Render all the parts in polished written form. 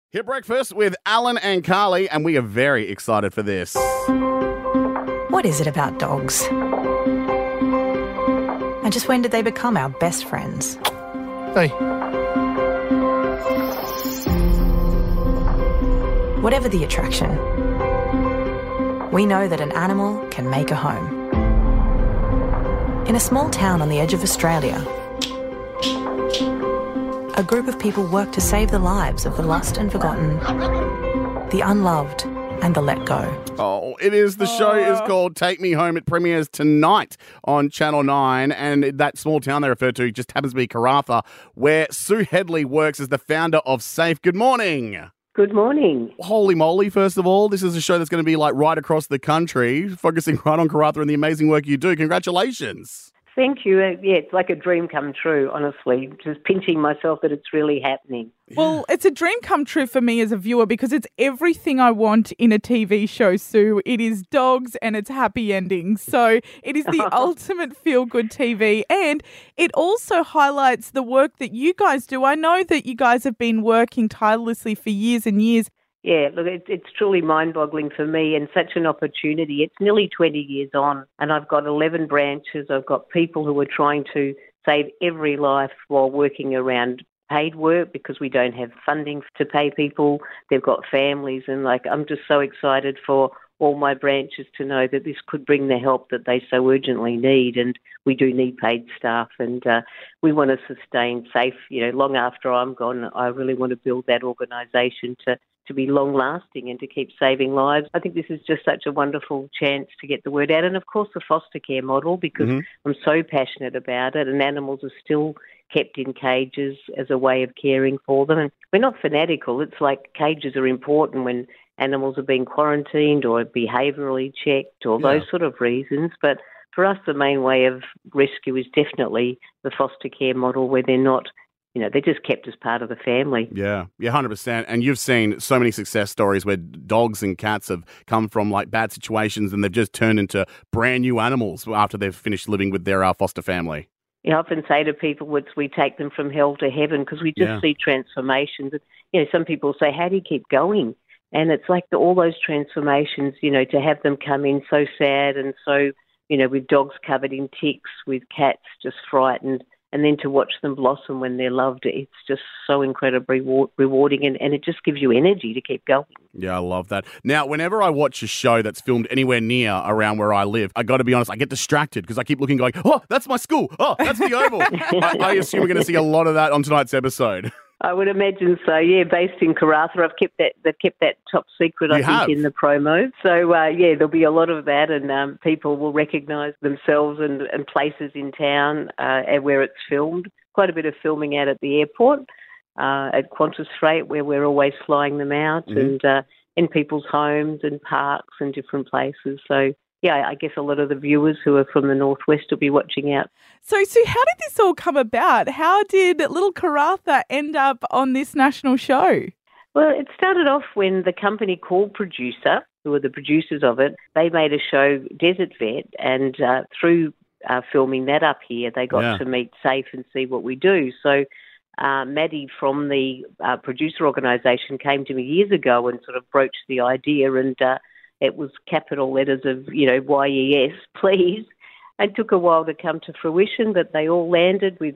Hit Breakfast with Alan and Carly, and we are very excited for this. What is it about dogs? And just when did they become our best friends? Hey. Whatever the attraction, we know that an animal can make a home. In a small town on the edge of Australia, a group of people work to save the lives of the lost and forgotten, the unloved and the let go. Oh, it is. The show is called Take Me Home. It premieres tonight on Channel 9, and that small town they refer to just happens to be Karratha, where Sue Headley works as the founder of SAFE. Good morning. Good morning. Holy moly, first of all, this is a show that's going to be like right across the country, focusing right on Karratha and the amazing work you do. Congratulations. Thank you. Yeah, it's like a dream come true, honestly. Just pinching myself that it's really happening. Well, it's a dream come true for me as a viewer because it's everything I want in a TV show, Sue. It is dogs and it's happy endings. So it is the ultimate feel-good TV, and it also highlights the work that you guys do. I know that you guys have been working tirelessly for years and years. Yeah, look, it's truly mind-boggling for me and such an opportunity. It's nearly 20 years on, and I've got 11 branches. I've got people who are trying to save every life while working around paid work because we don't have funding to pay people. They've got families, and I'm just so excited for all my branches to know that this could bring the help that they so urgently need, and we do need paid staff, and we want to sustain SAFE. Long after I'm gone, I really want to build that organisation to be long-lasting and to keep saving lives. I think this is just such a wonderful chance to get the word out. And, of course, the foster care model, because I'm so passionate about it, and animals are still kept in cages as a way of caring for them. And we're not fanatical. It's like cages are important when animals are being quarantined or behaviourally checked or those sort of reasons. But for us, the main way of rescue is definitely the foster care model where they're not, they're just kept as part of the family. Yeah, 100%. And you've seen so many success stories where dogs and cats have come from bad situations and they've just turned into brand new animals after they've finished living with their foster family. I often say to people, we take them from hell to heaven because we just see transformations. Some people say, how do you keep going? And it's like all those transformations, to have them come in so sad and so, with dogs covered in ticks, with cats just frightened, and then to watch them blossom when they're loved, it's just so incredibly rewarding, and it just gives you energy to keep going. Yeah, I love that. Now, whenever I watch a show that's filmed anywhere near around where I live, I got to be honest, I get distracted because I keep looking going, oh, that's my school. Oh, that's the Oval. I assume we're going to see a lot of that on tonight's episode. I would imagine so. Yeah, based in Karratha, they've kept that top secret. I think in the promo. So there'll be a lot of that, and people will recognise themselves and places in town and where it's filmed. Quite a bit of filming out at the airport, at Qantas Freight, where we're always flying them out, and in people's homes and parks and different places. So. Yeah, I guess a lot of the viewers who are from the Northwest will be watching out. So, how did this all come about? How did little Karratha end up on this national show? Well, it started off when the company called Producer, who were the producers of it, they made a show, Desert Vet, and through filming that up here, they got to meet SAFE and see what we do. So Maddie from the producer organisation came to me years ago and sort of broached the idea, and it was capital letters of, YES, please. It took a while to come to fruition, but they all landed with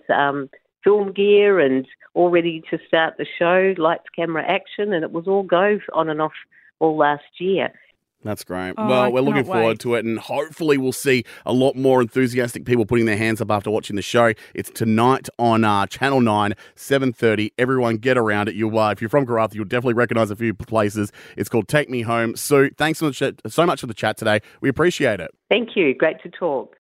film gear and all ready to start the show, lights, camera, action, and it was all go on and off all last year. That's great. Well, we're looking forward to it, and hopefully we'll see a lot more enthusiastic people putting their hands up after watching the show. It's tonight on Channel 9, 7:30. Everyone get around it. If you're from Karratha, you'll definitely recognise a few places. It's called Take Me Home. Sue, thanks so much for the chat today. We appreciate it. Thank you. Great to talk.